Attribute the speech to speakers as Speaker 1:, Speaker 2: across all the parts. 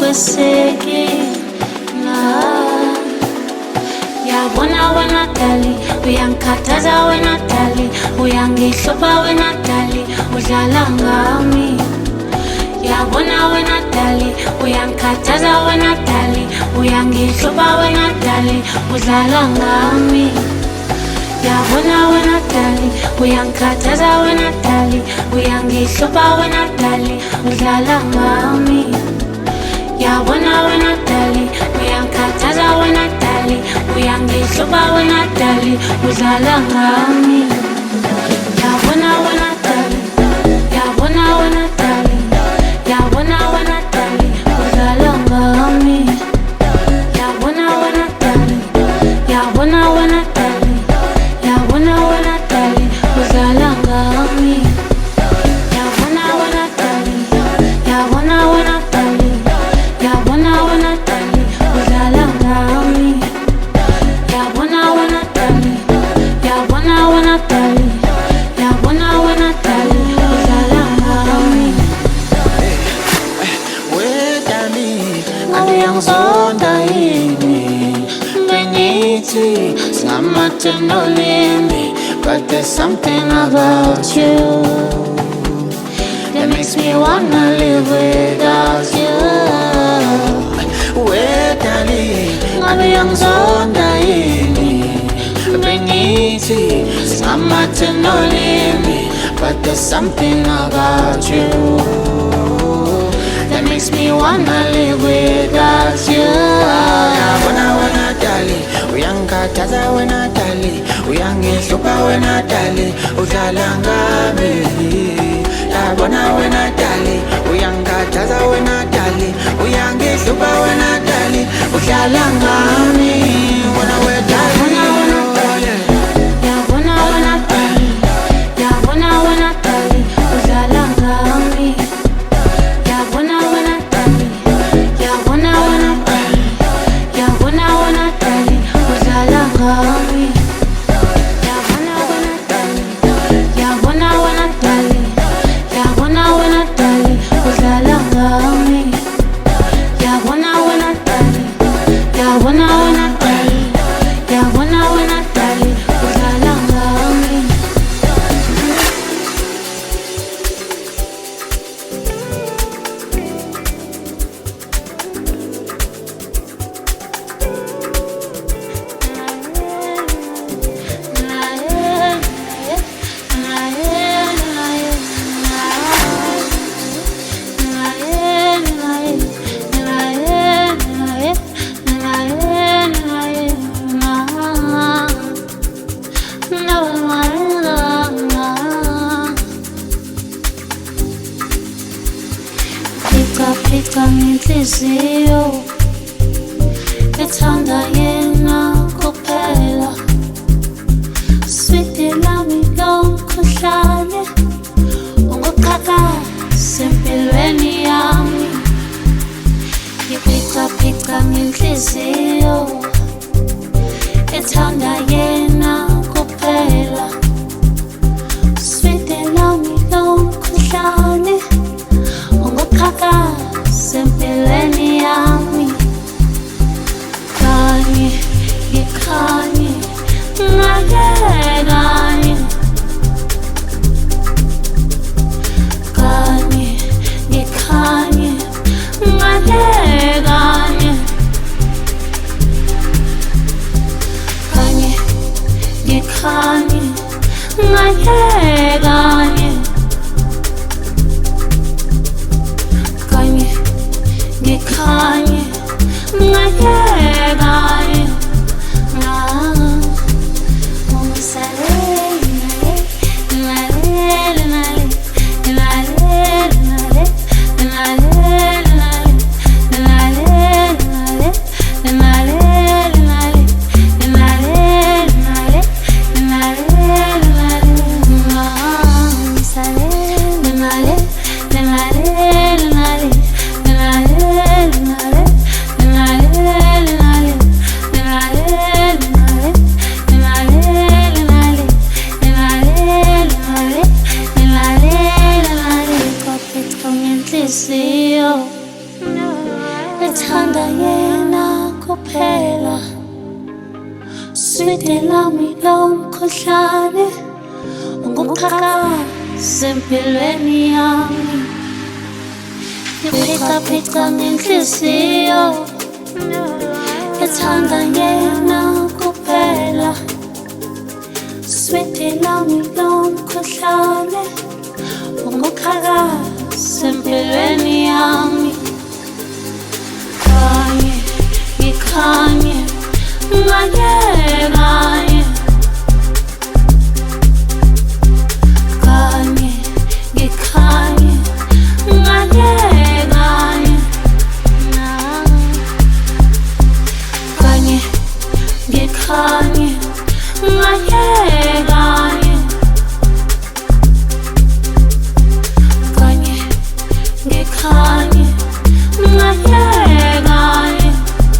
Speaker 1: ungakweseki la. Yabona wena dali, uyangikhathaza wena dali, uyangihlupha wena dali, udlala ngami. Yabona wena dali, uyangikhathaza wena dali, uyangihlupha wena dali, udlala ngami. Yabona wena dali, uyangikhathaza wena dali, uyangihlupha wena dali, udlala ngami. Yabona wena dali, uyangikhathaza wena dali, uyangihlupha wena dali, udlala ngami. Yabona wena dali, yabona wena dali, yabona wena dali, udlala ngami. Yabona wena dali, yabona wena dali, yabona wena dali, udlala ngami. Yabona wena dali, yabona wena dali, yabona wena dali, udlala ngami. Yabona wena dali, yabona wena dali, yabona wena dali, udlala ngami.
Speaker 2: Wedali, angiyangizonda yini bengithi singamathenolimi, but there's something about you that makes me wanna live without you. Wedali, angiyangizonda yini bengithi singamathenolimi, but there's something about you that makes me wanna live without you. Yabona wena dali, uyangikhathaza wena dali, uyangihlupha wena dali, udlala ngami. Yabona wena dali, uyangikhathaza wena dali, uyangihlupha wena dali, udlala ngami. Wena wedali,
Speaker 1: Yabona wena dali, yabona wena dali, udlala ngami. Yabona wena dali, yabona wena dali, yabona wena dali, udlala ngami. Yabona wena dali, yabona wena dali, yabona wena dali, udlala ngami. Yabona wena dali, yabona wena dali, yabona wena dali, udlala ngami. Pika ngenhliziyo ethanda yena kuphela, sweet lami lomkhuhlane unguqhakazi empilweni yami. Pika ngenhliziyo ethanda yena kuphela, sweet lami lomkhuhlane unguqhakazi empilweni yami. Kanye ngikhanye ngaye kanye, kanye ngikhanye ngaye kanye, kanye ngikhanye ngaye kanye, kanye ngikhanye ngaye kanye. ngithanda yena kuphela. Sweet lami lomkhuhlane ungumqhakazi empilweni yami. Ngiphicaphica ngenhliziyo ngithanda yena kuphela. Sweet lami lomkhuhlane ungumqhakazi empilweni yami. Kanye ngikhanye ngayekanye, kanye ngikhanye ngayekanye, kanye ngikhanye ngayekanye, kanye ngikhanye ngayekanye.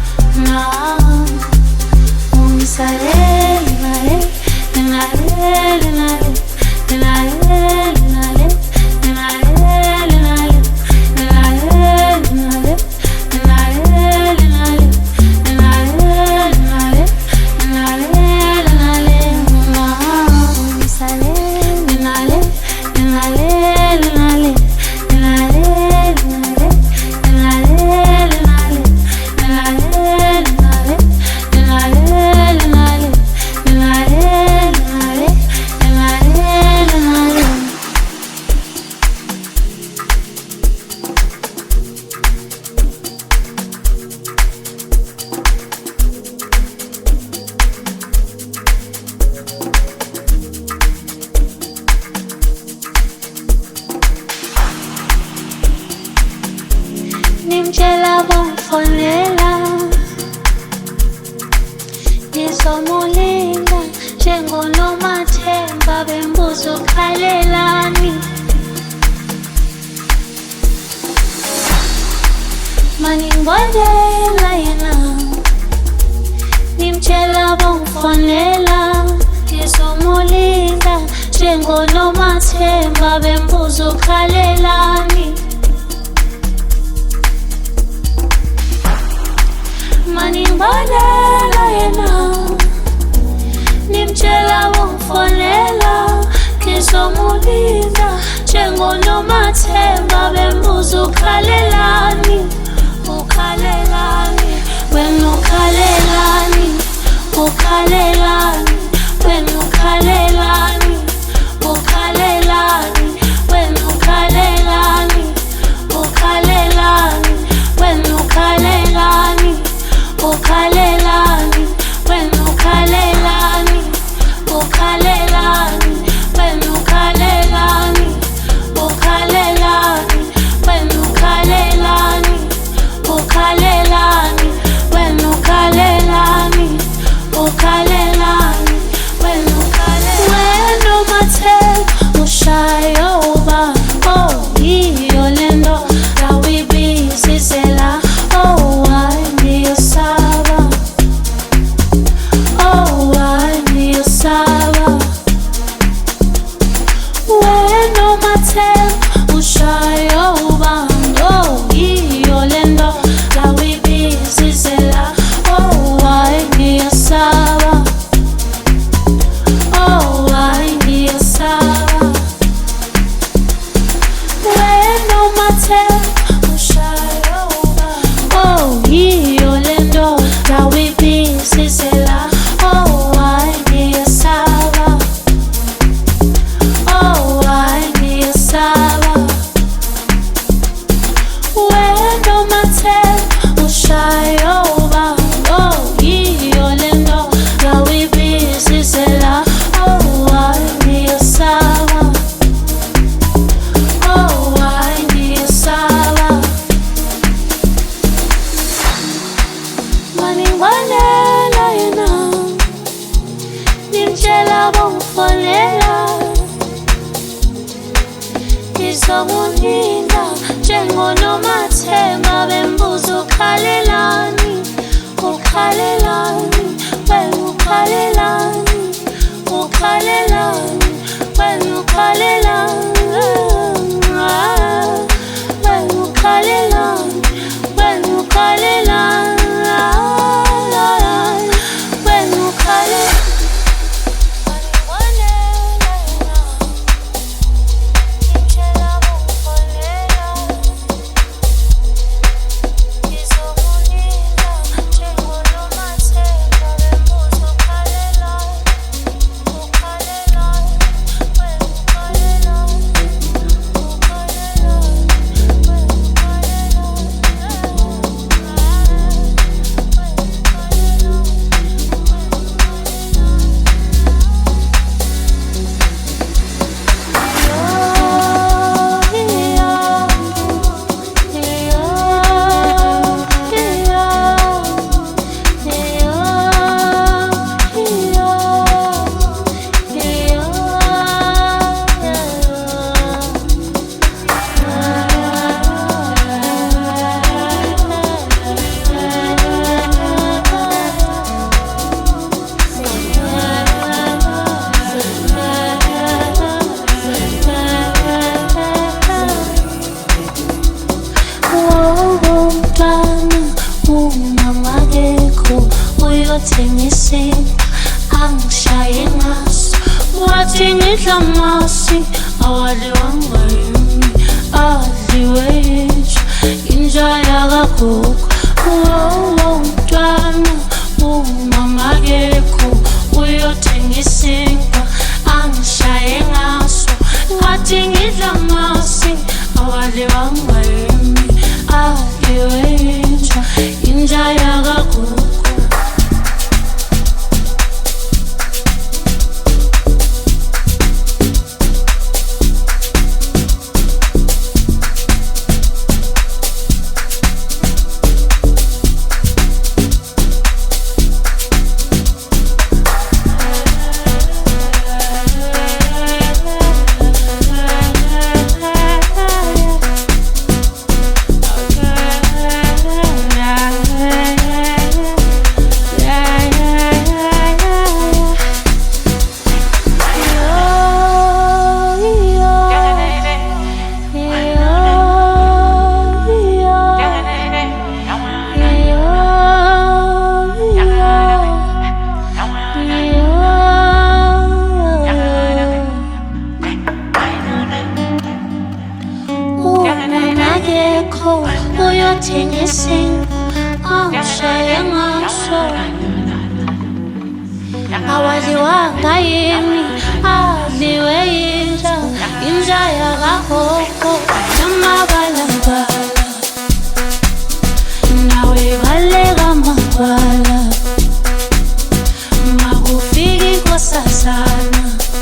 Speaker 1: Nimtshela bongifonela, ngizomulinda njengoNomathemba, bembuza ukhalelani. Maningibonela yena, nimtshela bongifonela, ngizomulinda njengoNomathemba, bembuza ukhalelani. Maningibonela yena, nimtshela bongifonela, ngizomulinda njengoNomathemba, bembuza ukhalelani. Ukhalelani, wena ukhalelani, ukhalelani, wena ukhalelani, ukhalelani, wena ukhalelani, ukhalelani, wena ukhalelani, ukhalelani, wena ukhalelani, ukhalelani, wena ukhalelani, ukhalelani, wena ukhalelani, ukhalelani, wena ukhalelani, ukhalelani, wena ukhalelani. Nomathemba ushayo uba, oh yiyo lento awibisisela, oh why ngiyasaba, oh why ngiyasaba. Nomathemba ushayo uba, oh yiyo lento awibisisela, oh why ngiyasaba, oh why ngiyasaba. Nomathemba ushayo uba, oh yiyo lento awibisisela, oh why ngiyasaba, oh why ngiyasaba. Nomathemba ushayo uba, oh yiyo lento awibisisela, oh why ngiyasaba, oh why ngiyasaba. Maningibonela yena, nimtshela bongifonela, ngizomulinda njengoNomathemba, bembuza ukhalelani, ukhalelani, wena ukhalelani, ukhalelani, wena ukhalelani, wena ukhalelani, wena ukhalelani. uyothengisini angishaye ngaso wathi ngidla masi awaliwanga yimi adliwe yinja inja yakagogo umntwana umama kekho uyothengisini angishaye ngaso wathi ngidla masi awaliwanga yimi adliwe yinja inja yakagogo. Uyothengisini angishaye ngaso awaliwanga yimi adliwe yinja inja yakagogo namabalabala nawe baleka amagwala makufika inkosazana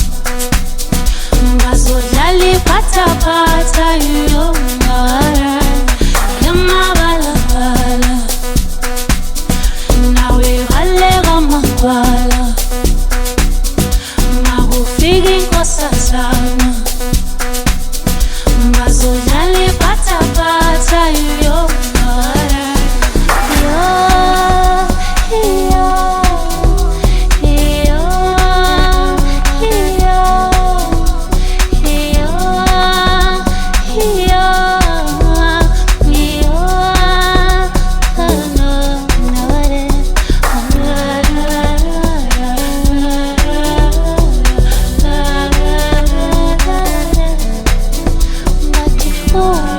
Speaker 1: bazodlala iphathaphatha yomngala namabalabala nawe baleka amagwala makufika inkosazana bazodlala iphathaphatha yomngala Oh